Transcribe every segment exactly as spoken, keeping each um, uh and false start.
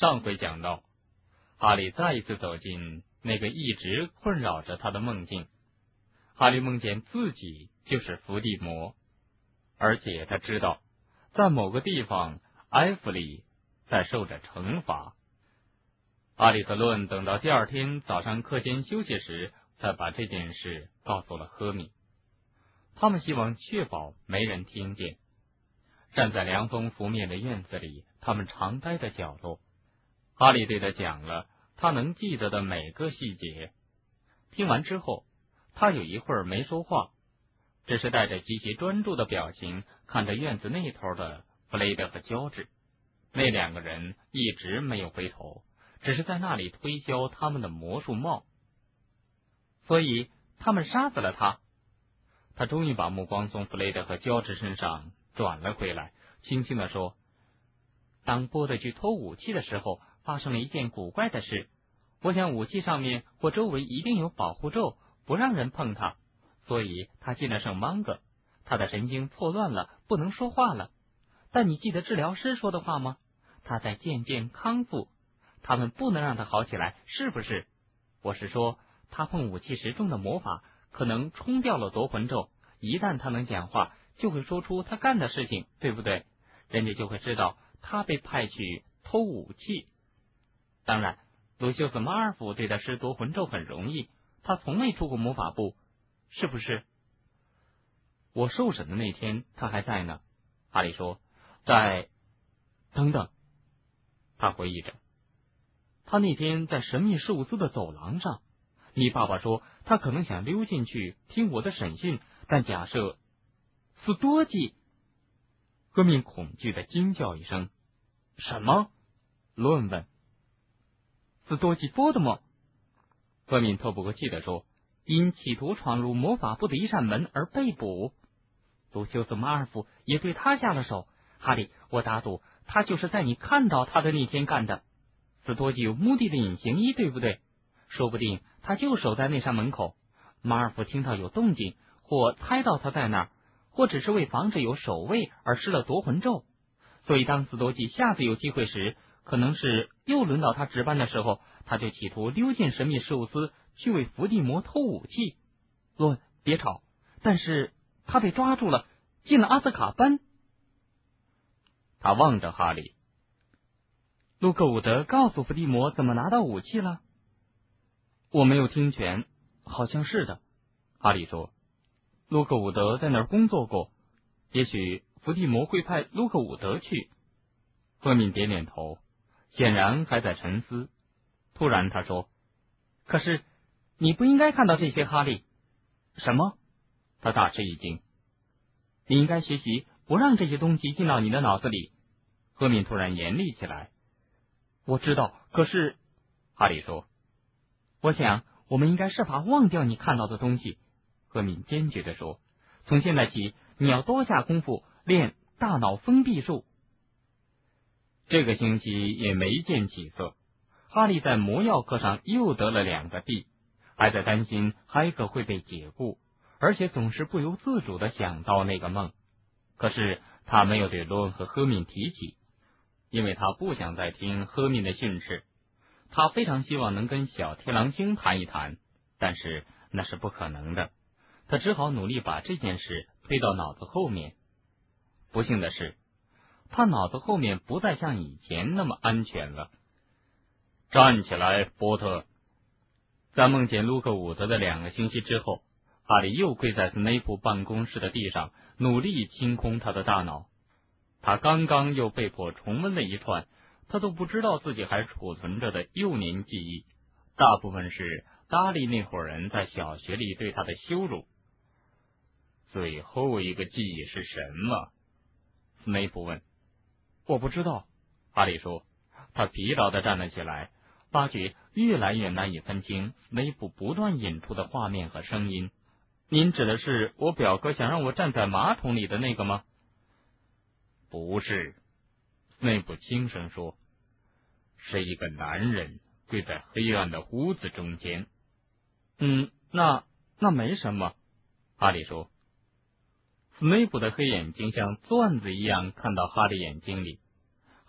上回讲到，哈利再一次走进那个一直困扰着他的梦境。哈利梦见自己就是伏地魔，而且他知道在某个地方埃弗里在受着惩罚。哈利和论等到第二天早上课间休息时，才把这件事告诉了赫敏。他们希望确保没人听见。站在凉风拂面的院子里，他们常待的角落，哈利对他讲了他能记得的每个细节。听完之后，他有一会儿没说话，只是带着极其专注的表情看着院子那头的弗雷德和乔治。那两个人一直没有回头，只是在那里推销他们的魔术帽。所以他们杀死了他。他终于把目光从弗雷德和乔治身上转了回来，轻轻地说：当波德去偷武器的时候，发生了一件古怪的事。我想武器上面或周围一定有保护咒，不让人碰它，所以他进了圣芒格。他的神经错乱了，不能说话了。但你记得治疗师说的话吗？他在渐渐康复，他们不能让他好起来，是不是？我是说，他碰武器时中的魔法可能冲掉了夺魂咒，一旦他能讲话，就会说出他干的事情，对不对？人家就会知道他被派去偷武器。当然，鲁修斯马尔福对他施夺魂咒很容易，他从未出过魔法部，是不是？我受审的那天他还在呢。哈利说，在……等等，他回忆着，他那天在神秘事务司的走廊上，你爸爸说他可能想溜进去听我的审讯，但假设斯多吉。赫敏恐惧的惊叫一声。什么？罗恩问。斯多吉波德莫。赫敏透不过气地说，因企图闯入魔法部的一扇门而被捕。鲁修斯马尔福也对他下了手。哈利，我打赌他就是在你看到他的那天干的。斯多吉有目的的隐形衣，对不对？说不定他就守在那扇门口。马尔福听到有动静，或猜到他在那儿，或只是为防止有守卫而施了夺魂咒。所以当斯多吉下次有机会时，可能是又轮到他值班的时候，他就企图溜进神秘事务司去为伏地魔偷武器。论，别吵！但是他被抓住了，进了阿斯卡班。他望着哈利。路克伍德告诉伏地魔怎么拿到武器了？我没有听全，好像是的。哈利说，路克伍德在那儿工作过，也许伏地魔会派路克伍德去。赫敏点点头，显然还在沉思。突然他说，可是你不应该看到这些，哈利。什么？他大吃一惊。你应该学习不让这些东西进到你的脑子里。赫敏突然严厉起来。我知道，可是，哈利说，我想我们应该设法忘掉你看到的东西。赫敏坚决地说，从现在起你要多下功夫练大脑封闭术。这个星期也没见起色，哈利在魔药课上又得了两个 D， 还在担心海格会被解雇，而且总是不由自主地想到那个梦。可是他没有对罗恩和赫敏提起，因为他不想再听赫敏的训斥。他非常希望能跟小天狼星谈一谈，但是那是不可能的。他只好努力把这件事推到脑子后面。不幸的是，他脑子后面不再像以前那么安全了。站起来，波特！在梦见卢克伍德的两个星期之后，哈利又跪在斯内普办公室的地上，努力清空他的大脑。他刚刚又被迫重温了一串他都不知道自己还储存着的幼年记忆，大部分是达利那伙人在小学里对他的羞辱。最后一个记忆是什么？斯内普问。我不知道，哈利说。他疲劳地站了起来，发觉越来越难以分清斯内普不断引出的画面和声音。您指的是我表哥想让我站在马桶里的那个吗？不是，斯内普轻声说，是一个男人跪在黑暗的屋子中间。嗯，那那没什么，哈利说。斯内普的黑眼睛像钻子一样看到哈利眼睛里。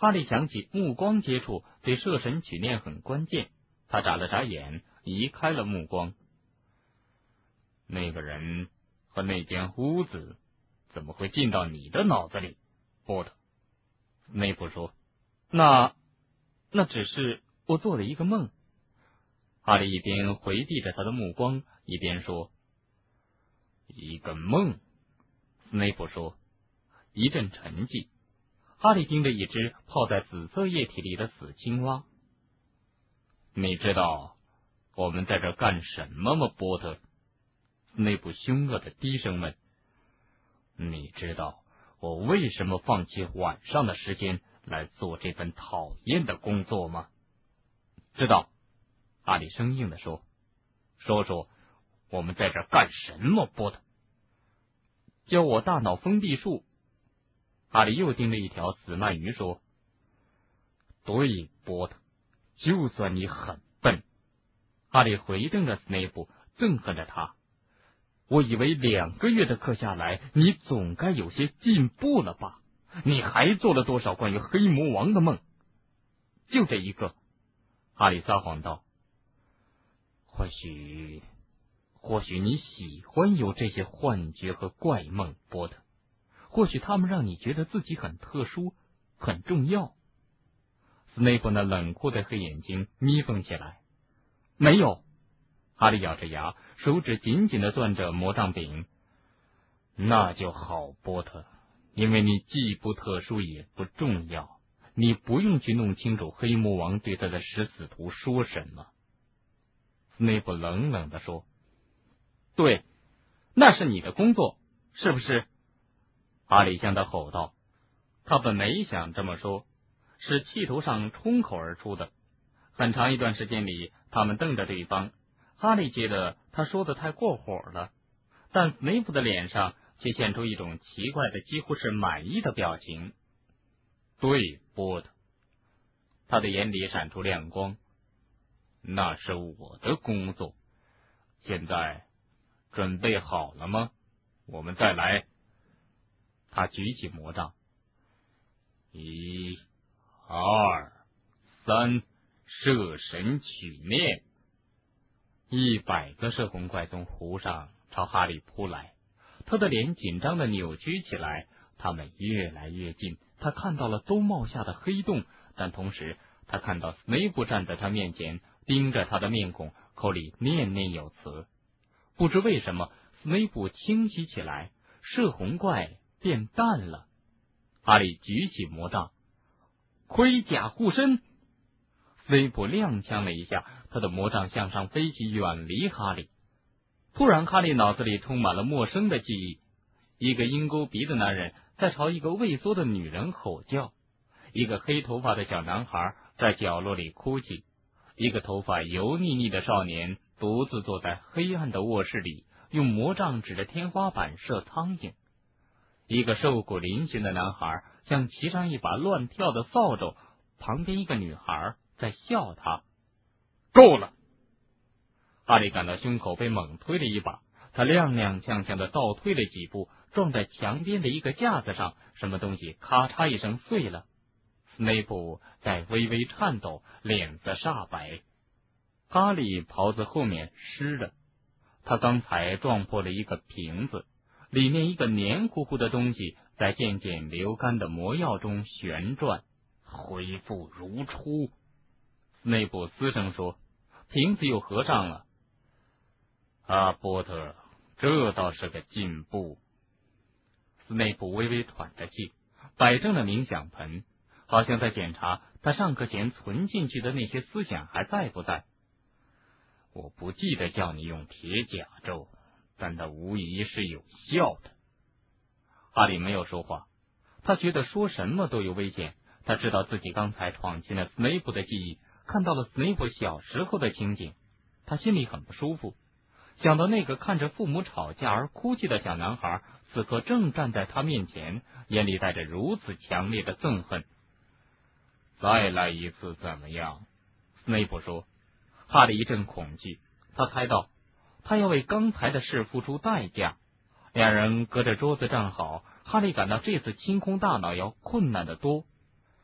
哈利想起目光接触对摄神取念很关键，他眨了眨眼，移开了目光。那个人和那间屋子怎么会进到你的脑子里，波特？斯内普说。那那只是我做了一个梦。哈利一边回避着他的目光，一边说。一个梦？斯内普说。一阵沉寂。哈利盯着一只泡在紫色液体里的死青蛙。你知道我们在这干什么吗，波特？斯内普凶恶的低声问。你知道我为什么放弃晚上的时间来做这份讨厌的工作吗？知道，哈利生硬地说。说说我们在这干什么，波特？教我大脑封闭术。哈利又盯着一条死鳗鱼说。对，波特，就算你很笨。哈利回瞪着斯内普，憎恨着他。我以为两个月的课下来，你总该有些进步了吧？你还做了多少关于黑魔王的梦？就这一个。哈利撒谎道。或许或许你喜欢有这些幻觉和怪梦，波特。或许他们让你觉得自己很特殊，很重要。斯内普那冷酷的黑眼睛眯缝起来。没有。哈利咬着牙，手指紧紧地攥着魔杖柄。那就好，波特，因为你既不特殊也不重要，你不用去弄清楚黑魔王对他的食死徒说什么。斯内普冷冷地说。对，那是你的工作，是不是？哈利向他吼道。他本没想这么说，是气头上冲口而出的。很长一段时间里，他们瞪着对方。哈利觉得他说的太过火了，但斯内普的脸上却现出一种奇怪的几乎是满意的表情。对，波特。他的眼里闪出亮光。那是我的工作。现在准备好了吗？我们再来。他举起魔杖。一、二、三，摄神取念。一百个摄魂怪从湖上朝哈利扑来，他的脸紧张的扭曲起来，他们越来越近。他看到了兜帽下的黑洞，但同时他看到斯内普站在他面前，盯着他的面孔，口里念念有词。不知为什么，斯内普清晰起来，摄魂怪变淡了。哈利举起魔杖。盔甲护身。斯内普踉跄了一下，他的魔杖向上飞起，远离哈利。突然，哈利脑子里充满了陌生的记忆。一个鹰钩鼻的男人在朝一个畏缩的女人吼叫，一个黑头发的小男孩在角落里哭泣，一个头发油腻腻的少年独自坐在黑暗的卧室里，用魔杖指着天花板射苍蝇。一个瘦骨嶙峋的男孩像骑上一把乱跳的扫帚，旁边一个女孩在笑他。够了！哈利感到胸口被猛推了一把，他踉踉跄跄的倒退了几步，撞在墙边的一个架子上，什么东西咔嚓一声碎了。斯内普在微微颤抖，脸色煞白。哈利袍子后面湿了，他刚才撞破了一个瓶子，里面一个黏糊糊的东西在渐渐流干的魔药中旋转，恢复如初。斯内普嘶声说。瓶子又合上了。啊，波特，这倒是个进步。斯内普微微喘着气，摆正了冥想盆，好像在检查他上课前存进去的那些思想还在不在。我不记得叫你用铁甲咒，但它无疑是有效的。哈利没有说话，他觉得说什么都有危险。他知道自己刚才闯进了斯内普的记忆，看到了斯内普小时候的情景，他心里很不舒服。想到那个看着父母吵架而哭泣的小男孩，此刻正站在他面前，眼里带着如此强烈的憎恨。再来一次怎么样？斯内普说。哈利一阵恐惧，他猜到他要为刚才的事付出代价。两人隔着桌子站好，哈利感到这次清空大脑要困难得多。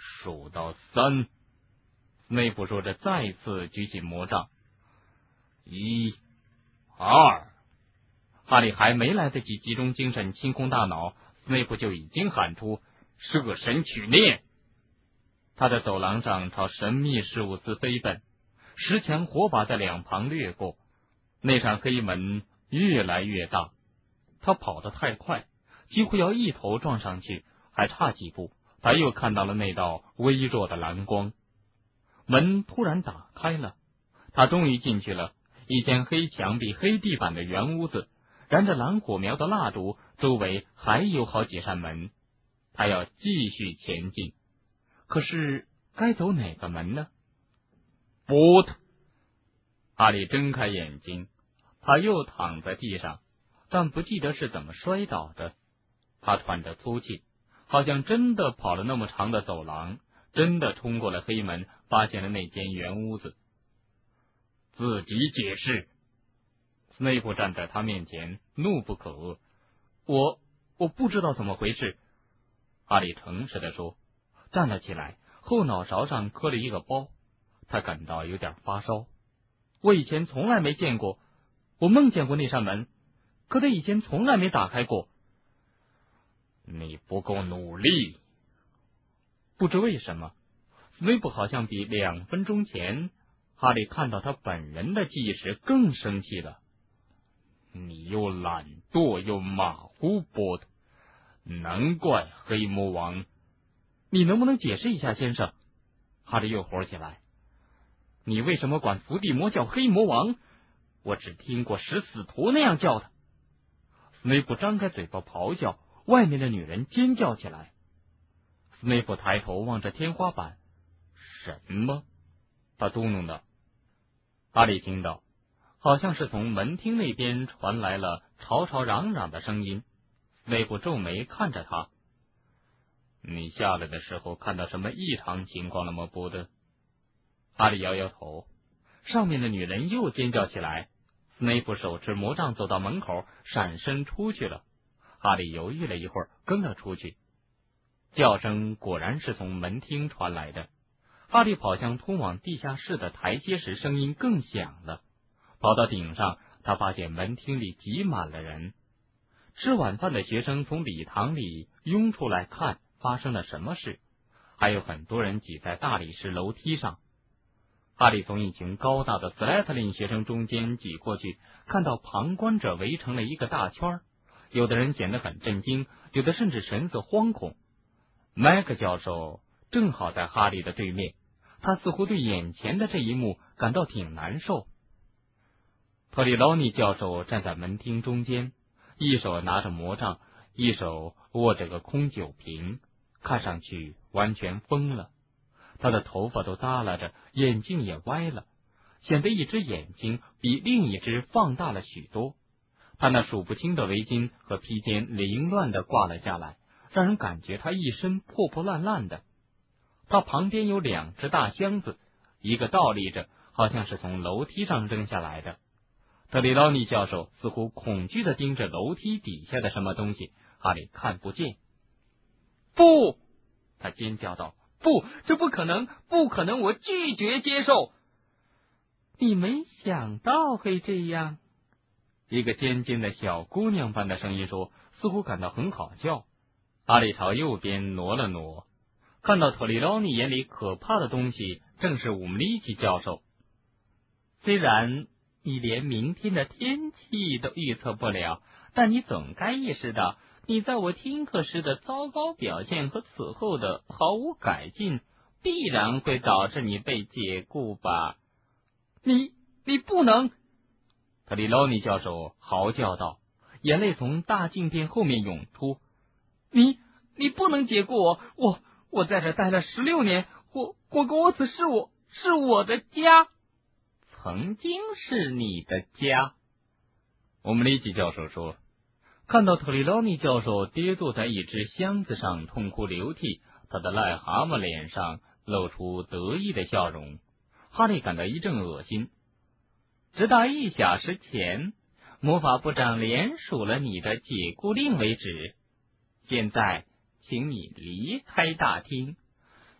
数到三。斯内普说着，再次举起魔杖。一、二。哈利还没来得及集中精神清空大脑，斯内普就已经喊出摄神取念。他在走廊上朝神秘事务司飞奔，石墙火把在两旁掠过，那扇黑门越来越大。他跑得太快，几乎要一头撞上去，还差几步，他又看到了那道微弱的蓝光。门突然打开了，他终于进去了。一间黑墙壁黑地板的圆屋子，燃着蓝火苗的蜡烛，周围还有好几扇门。他要继续前进，可是该走哪个门呢？波特！哈利睁开眼睛，他又躺在地上，但不记得是怎么摔倒的。他喘着粗气，好像真的跑了那么长的走廊，真的冲过了黑门，发现了那间圆屋子。自己解释。斯内普站在他面前，怒不可遏。我我不知道怎么回事。哈利诚实地说，站了起来，后脑勺上磕了一个包，他感到有点发烧。我以前从来没见过，我梦见过那扇门，可它以前从来没打开过。你不够努力。不知为什么，斯内普好像比两分钟前哈利看到他本人的记忆时更生气了。你又懒惰又马虎，波特，难怪黑魔王。你能不能解释一下，先生？哈利又火起来。你为什么管伏地魔叫黑魔王？我只听过食死徒那样叫他。斯内普张开嘴巴咆哮，外面的女人尖叫起来。斯内普抬头望着天花板。什么？他嘟囔道。哈利听到，好像是从门厅那边传来了吵吵嚷嚷的声音。斯内普皱眉看着他。你下来的时候看到什么异常情况了吗，波特？哈利摇摇头。上面的女人又尖叫起来。斯内普手持魔杖走到门口，闪身出去了。哈利犹豫了一会儿，跟了出去。叫声果然是从门厅传来的。哈利跑向通往地下室的台阶时，声音更响了。跑到顶上，他发现门厅里挤满了人。吃晚饭的学生从礼堂里涌出来看发生了什么事，还有很多人挤在大理石楼梯上。哈利从一群高大的斯莱特林学生中间挤过去，看到旁观者围成了一个大圈，有的人显得很震惊，有的甚至神色惶恐。麦克教授正好在哈利的对面，他似乎对眼前的这一幕感到挺难受。特里劳尼教授站在门厅中间，一手拿着魔杖，一手握着个空酒瓶，看上去完全疯了。他的头发都耷拉着，眼睛也歪了，显得一只眼睛比另一只放大了许多。他那数不清的围巾和披肩凌乱地挂了下来，让人感觉他一身破破烂烂的。他旁边有两只大箱子，一个倒立着，好像是从楼梯上扔下来的。特里劳尼教授似乎恐惧地盯着楼梯底下的什么东西，哈利看不见。不！他尖叫道，不，这不可能，不可能，我拒绝接受。你没想到会这样。一个尖尖的小姑娘般的声音说，似乎感到很好笑。哈利朝右边挪了挪，看到特里劳尼眼里可怕的东西正是伍姆利奇教授。虽然你连明天的天气都预测不了，但你总该意识到，你在我听课时的糟糕表现和此后的毫无改进，必然会导致你被解雇吧？你你不能！特里劳尼教授嚎叫道，眼泪从大镜片后面涌出。你你不能解雇我！我我在这待了十六年，我霍格沃茨是我是我的家，曾经是你的家。我们利奇教授说。看到特里劳尼教授跌坐在一只箱子上痛哭流涕，他的癞蛤蟆脸上露出得意的笑容。哈利感到一阵恶心。直到一小时前，魔法部长连署了你的解雇令为止。现在请你离开大厅，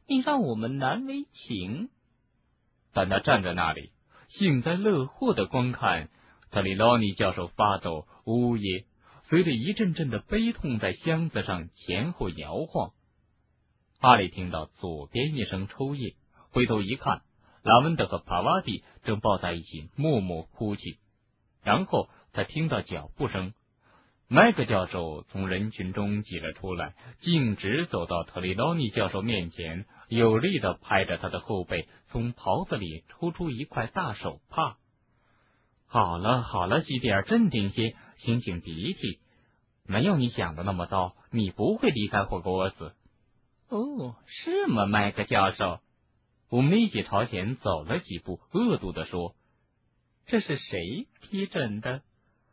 你让我们难为情。 但他站在那里，幸灾乐祸地观看特里劳尼教授发抖呜咽，随着一阵阵的悲痛在箱子上前后摇晃。哈利听到左边一声抽噎，回头一看，拉文德和帕瓦蒂正抱在一起默默哭泣。然后他听到脚步声，麦克教授从人群中挤了出来，径直走到特里劳尼教授面前，有力地拍着他的后背，从袍子里抽出一块大手帕。好了好了，西比尔，镇定些，擤擤鼻涕，没有你想的那么糟，你不会离开霍格沃茨。 哦，是吗，麦克教授？ 我们一起朝前走了几步，恶毒地说：“ 这是谁批准的？”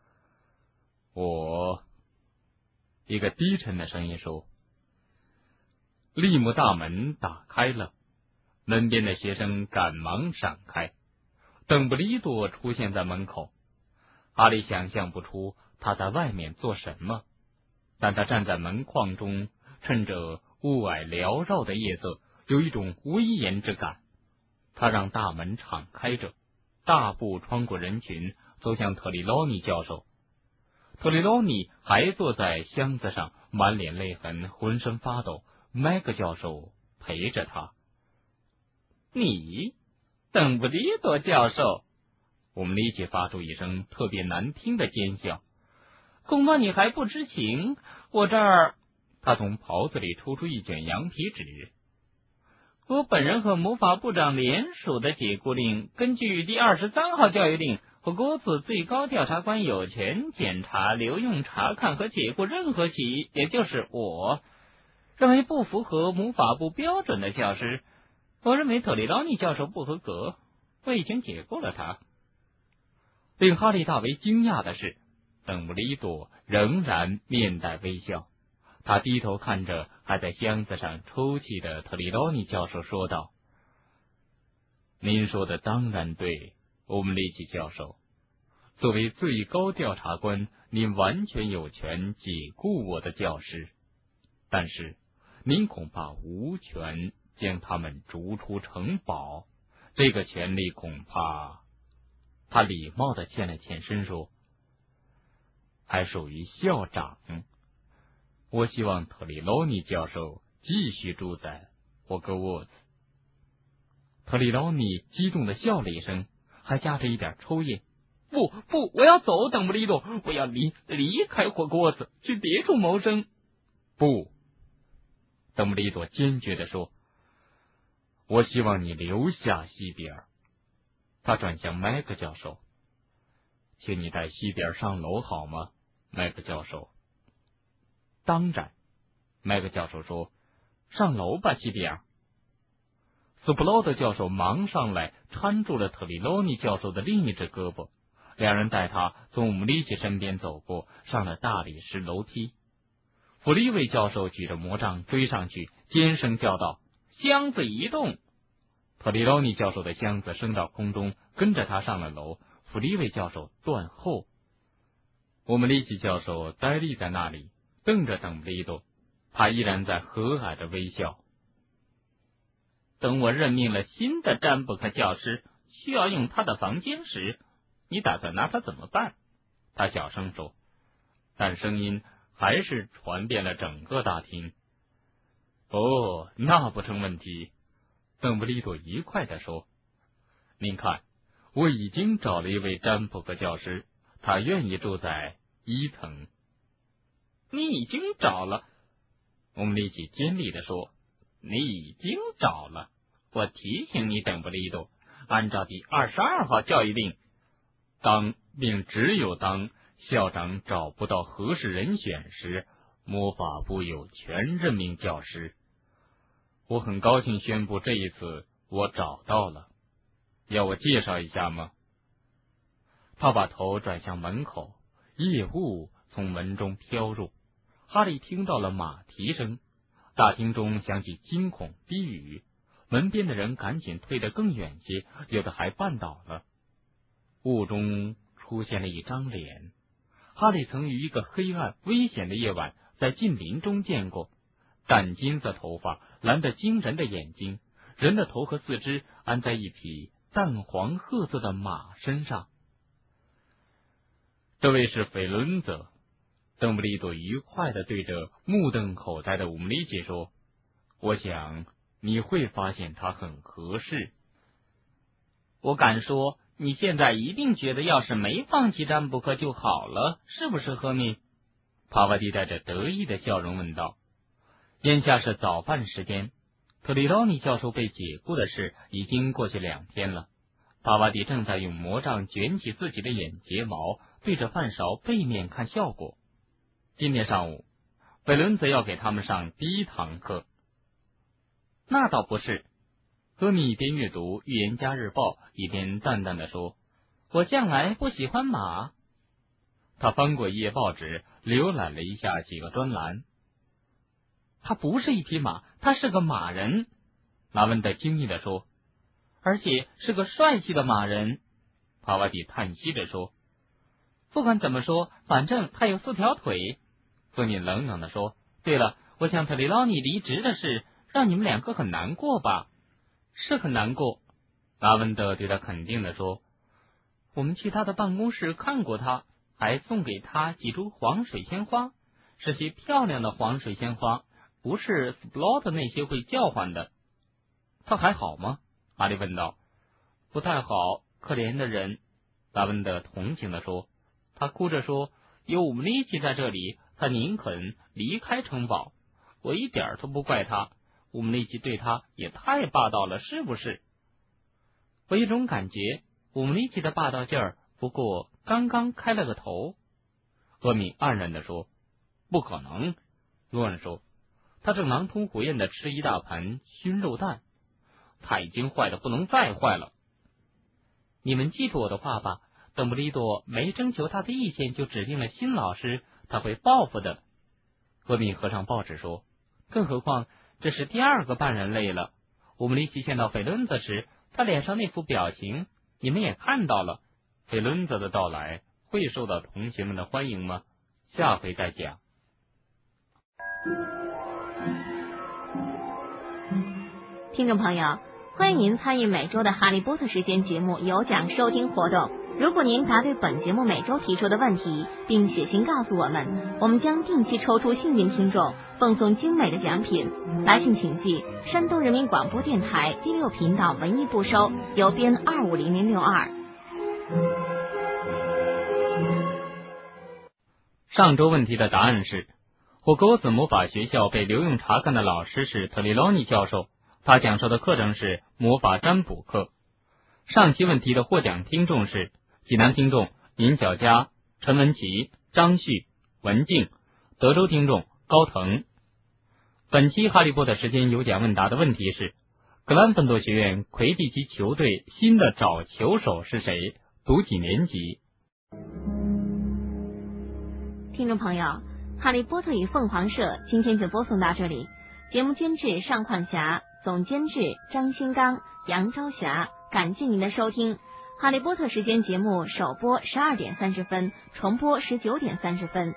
我，一个低沉的声音说。立木大门打开了，门边的学生赶忙闪开。邓布利多出现在门口，哈利想象不出他在外面做什么，但他站在门框中，趁着雾霭缭绕的夜色，有一种威严之感。他让大门敞开着，大步穿过人群，走向特里劳尼教授。特里劳尼还坐在箱子上，满脸泪痕，浑身发抖。麦克教授陪着他。 你，邓布利多教授！ 我们一起发出一声特别难听的尖叫。 恐怕你还不知情，我这儿…… 他从袍子里抽出一卷羊皮纸。 我本人和魔法部长联署的解雇令，根据第二十三号教育令，霍格沃茨最高调查官有权检查、留用、查看和解雇任何起义，也就是我认为不符合魔法部标准的教师。我认为特里劳尼教授不合格，我已经解雇了他。 令哈利大为惊讶的是，邓布利多仍然面带微笑。他低头看着还在箱子上抽泣的特里劳尼教授说道：“您说的当然对，欧姆利奇教授。作为最高调查官，您完全有权解雇我的教师，但是您恐怕无权将他们逐出城堡。这个权利恐怕……”他礼貌地欠了欠身说：“还属于校长。我希望特里劳尼教授继续住在霍格沃茨。”特里劳尼激动地笑了一声，还夹着一点抽噎。不不，我要走，邓布利多，我要离离开霍格沃茨，去别处谋生。不，邓布利多坚决地说，我希望你留下西比尔。他转向麦克教授，请你带西比尔上楼好吗，麦克教授？当然，麦克教授说，上楼吧，西比尔。斯普劳德教授忙上来搀住了特里劳尼教授的另一只胳膊，两人带他从姆利奇身边走过，上了大理石楼梯。弗利维教授举着魔杖追上去，尖声叫道：“箱子移动！”特里劳尼教授的箱子升到空中，跟着他上了楼。弗利维教授断后。我们利奇教授呆立在那里，瞪着邓布利多，他依然在和蔼的微笑。 等我任命了新的占卜克教师，需要用他的房间时，你打算拿他怎么办？ 他小声说，但声音还是传遍了整个大厅。哦，那不成问题，邓布利多愉快地说。您看，我已经找了一位占卜克教师，他愿意住在一层。 你已经找了？ 我们立即尖利地说， 你已经找了。我提醒你，邓布利多，按照第二十二号教育令， 当并只有当校长找不到合适人选时，魔法部有权任命教师。我很高兴宣布，这一次我找到了。要我介绍一下吗？他把头转向门口，夜雾从门中飘入。哈利听到了马蹄声，大厅中响起惊恐低语，门边的人赶紧退得更远些，有的还绊倒了。雾中出现了一张脸，哈利曾于一个黑暗危险的夜晚在近林中见过，淡金色头发， 蓝得惊人的眼睛，人的头和四肢安在一匹淡黄褐色的马身上。这位是菲伦泽。邓布利多愉快地对着目瞪口呆的乌姆里奇说，我想你会发现他很合适。 我敢说，你现在一定觉得要是没放弃占卜课就好了，是不是，赫敏？ 帕瓦蒂带着得意的笑容问道。眼下是早饭时间，特里劳尼教授被解雇的事已经过去两天了。帕瓦蒂正在用魔杖卷起自己的眼睫毛，对着饭勺背面看效果。今天上午，贝伦则要给他们上第一堂课。 那倒不是。 赫米一边阅读《预言家日报》，一边淡淡的说， 我向来不喜欢马。 他翻过一页报纸，浏览了一下几个专栏。 他不是一匹马，他是个马人。 拉文德惊异的说， 而且是个帅气的马人。 帕瓦蒂叹息着说， 不管怎么说，反正他有四条腿。 赫敏冷冷的说， 对了，我想特里劳尼离职的事让你们两个很难过吧？是很难过。 拉文德对他肯定的说， 我们去他的办公室看过他，还送给他几株黄水仙花，是些漂亮的黄水仙花，不是 Splot 那些会叫唤的。 他还好吗？哈利问道。 不太好，可怜的人。 拉文德同情的说， 他哭着说，有我们力气在这里，他宁肯离开城堡。我一点都不怪他，我们力气对他也太霸道了，是不是？我有种感觉，我们力气的霸道劲儿不过刚刚开了个头。 厄米黯然的说，不可能。罗恩说，他正狼吞虎咽的吃一大盘熏肉蛋，他已经坏的不能再坏了。 你们记住我的话吧，邓布利多没征求他的意见就指定了新老师，他会报复的。 厄米合上报纸说， 更何况这是第二个半人类了。我们离奇见到菲伦泽时，他脸上那副表情你们也看到了。 菲伦泽的到来会受到同学们的欢迎吗？下回再讲。 听众朋友，欢迎您参与每周的哈利波特时间节目有奖收听活动。如果您答对本节目每周提出的问题，并写信告诉我们，我们将定期抽出幸运听众，奉送精美的奖品。来信请寄山东人民广播电台第六频道文艺部收，邮编二五零零六二。 上周问题的答案是，霍格沃兹魔法学校被留用查看的老师是特里劳尼教授，他讲授的课程是魔法占卜课。上期问题的获奖听众是济南听众尹小佳、陈文琪、张旭、文静，德州听众高腾。本期哈利波特时间有奖问答的问题是，格兰芬多学院魁地奇球队新的找球手是谁？读几年级？ 听众朋友，哈利波特与凤凰社今天就播送到这里。节目监制尚焕霞，总监制张新刚、杨朝霞，感谢您的收听。哈利波特时间节目首播十二点三十分，重播十九点三十分。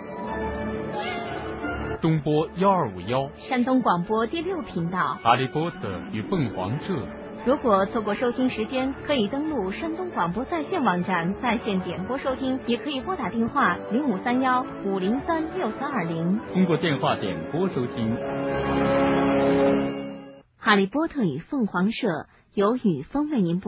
东波幺二五幺， 山东广播第六频道， 哈利波特与凤凰社。 如果错过收听时间，可以登录山东广播在线网站在线点播收听，也可以拨打电话零五三幺五零三六三二零， 通过电话点播收听。 哈利波特与凤凰社由雨峰为您播